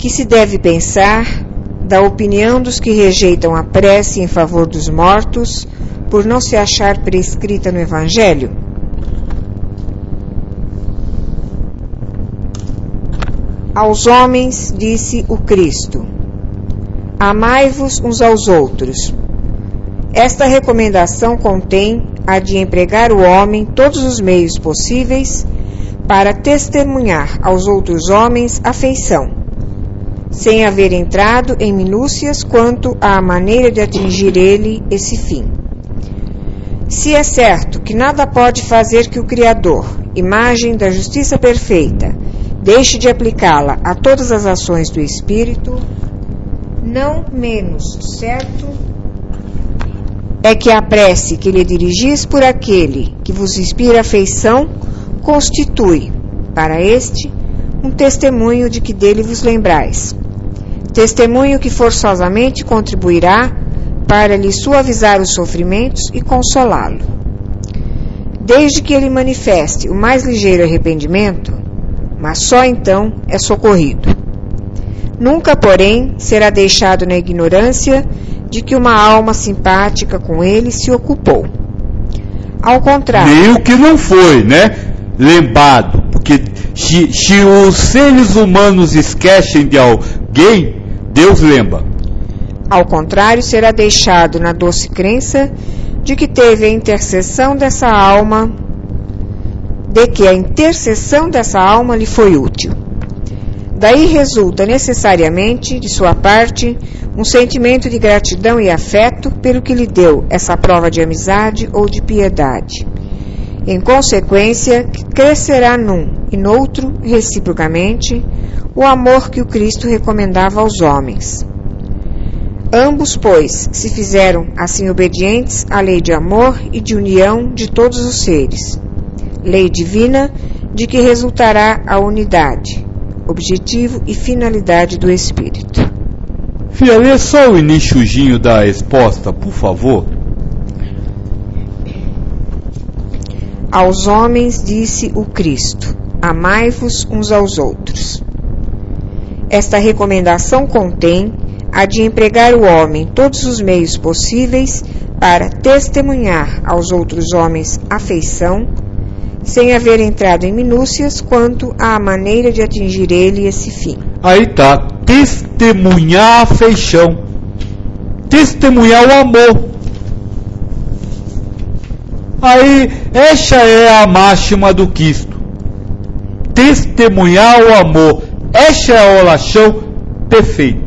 Que se deve pensar da opinião dos que rejeitam a prece em favor dos mortos, por não se achar prescrita no Evangelho? Aos homens, disse o Cristo: amai-vos uns aos outros. Esta recomendação contém a de empregar o homem todos os meios possíveis para testemunhar aos outros homens afeição, sem haver entrado em minúcias quanto à maneira de atingir ele esse fim. Se é certo que nada pode fazer que o Criador, imagem da justiça perfeita, deixe de aplicá-la a todas as ações do Espírito, não menos certo é que a prece que lhe dirigis por aquele que vos inspira afeição constitui, para este, um testemunho de que dele vos lembrais. Testemunho que forçosamente contribuirá para lhe suavizar os sofrimentos e consolá-lo. Desde que ele manifeste o mais ligeiro arrependimento, mas só então é socorrido. Nunca, porém, será deixado na ignorância de que uma alma simpática com ele se ocupou. Ao contrário... Nem o que não foi, né? Lembrado. Porque se os seres humanos esquecem de alguém, Deus lembra. Ao contrário, será deixado na doce crença de que teve a intercessão dessa alma, de que a intercessão dessa alma lhe foi útil. Daí resulta necessariamente, de sua parte, um sentimento de gratidão e afeto pelo que lhe deu essa prova de amizade ou de piedade. Em consequência, crescerá num e noutro, reciprocamente, o amor que o Cristo recomendava aos homens. Ambos, pois, se fizeram assim obedientes à lei de amor e de união de todos os seres, lei divina de que resultará a unidade, objetivo e finalidade do Espírito. Filha, lê só o iniciozinho da resposta, por favor. Aos homens disse o Cristo: amai-vos uns aos outros. Esta recomendação contém a de empregar o homem todos os meios possíveis para testemunhar aos outros homens afeição, sem haver entrado em minúcias quanto à maneira de atingir ele esse fim. Aí tá, testemunhar a afeição, testemunhar o amor. Aí, essa é a máxima do Cristo. Testemunhar o amor. Essa é a oração perfeita.